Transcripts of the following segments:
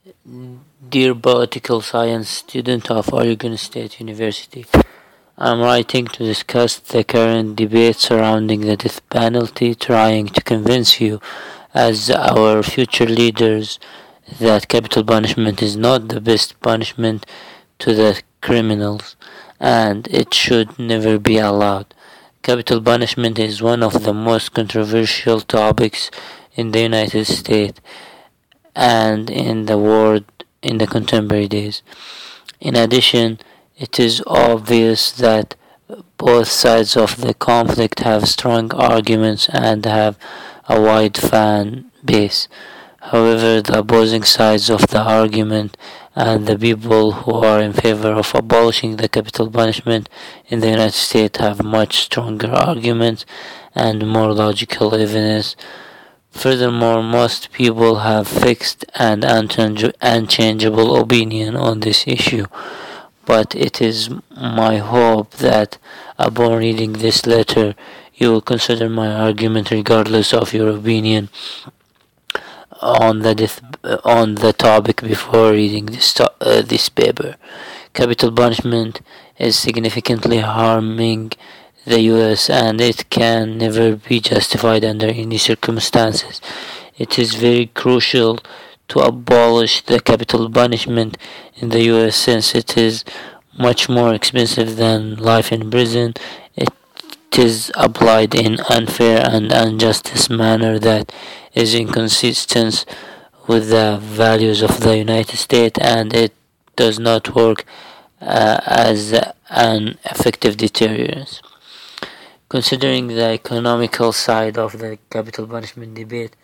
Dear political science student of Oregon State University, I'm writing to discuss the current debate surrounding the death penalty, trying to convince you, as our future leaders, that capital punishment is not the best punishment to the criminals, and it should never be allowed. Capital punishment is one of the most controversial topics in the United States and in the world in the contemporary days. In addition, it is obvious that both sides of the conflict have strong arguments and have a wide fan base. However, the opposing sides of the argument and the people who are in favor of abolishing the capital punishment in the United States have much stronger arguments and more logical evidence. Furthermore, most people have fixed and unchangeable opinion on this issue, but it is my hope that upon reading this letter you will consider my argument regardless of your opinion on the topic before reading this paper. Capital punishment is significantly harming the U.S. and it can never be justified under any circumstances. It is very crucial to abolish the capital punishment in the U.S. since it is much more expensive than life in prison. It is applied in unfair and unjust manner that is inconsistent with the values of the United States, and it does not work as an effective deterrent. Considering the economical side of the capital punishment debate,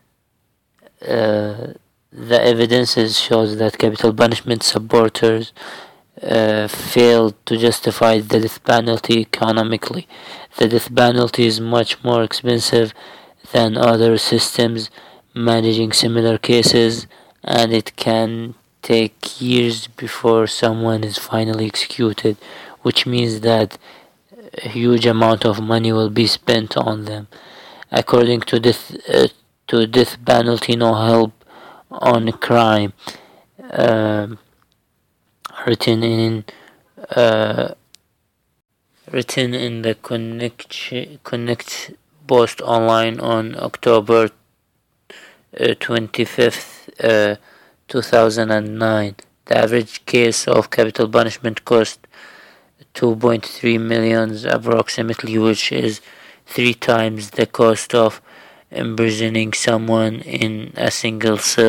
the evidences shows that capital punishment supporters failed to justify the death penalty economically. The death penalty is much more expensive than other systems managing similar cases, and it can take years before someone is finally executed, which means that a huge amount of money will be spent on them. According to death penalty, no help on crime, written in the Connect post online on October 25th, 2009. The average case of capital punishment cost $2.3 million approximately, which is 3 times the cost of imprisoning someone in a single cell.